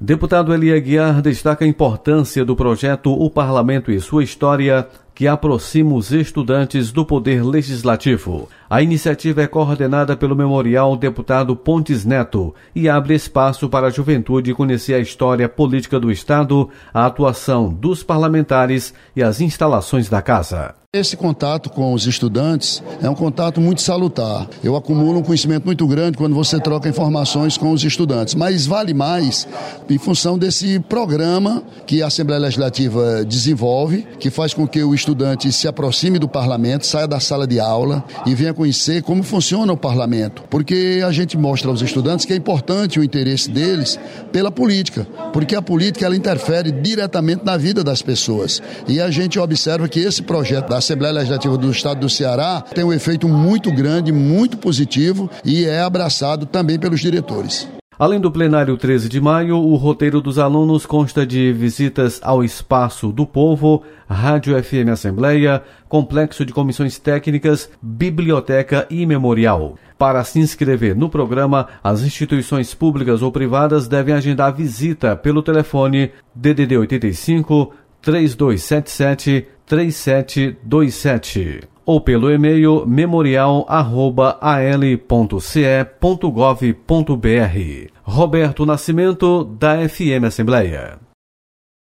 Deputado Eli Aguiar destaca a importância do projeto O Parlamento e Sua História, que aproxima os estudantes do Poder Legislativo. A iniciativa é coordenada pelo Memorial Deputado Pontes Neto e abre espaço para a juventude conhecer a história política do Estado, a atuação dos parlamentares e as instalações da Casa. Esse contato com os estudantes é um contato muito salutar. Eu acumulo um conhecimento muito grande quando você troca informações com os estudantes, mas vale mais em função desse programa que a Assembleia Legislativa desenvolve, que faz com que o estudante se aproxime do parlamento, saia da sala de aula e venha conhecer como funciona o parlamento, porque a gente mostra aos estudantes que é importante o interesse deles pela política, porque a política ela interfere diretamente na vida das pessoas, e a gente observa que esse projeto da Assembleia Legislativa do Estado do Ceará tem um efeito muito grande, muito positivo e é abraçado também pelos diretores. Além do plenário 13 de maio, o roteiro dos alunos consta de visitas ao Espaço do Povo, Rádio FM Assembleia, Complexo de Comissões Técnicas, Biblioteca e Memorial. Para se inscrever no programa, as instituições públicas ou privadas devem agendar a visita pelo telefone DDD 85 3277-3727 ou pelo e-mail memorial@al.ce.gov.br. Roberto Nascimento, da FM Assembleia.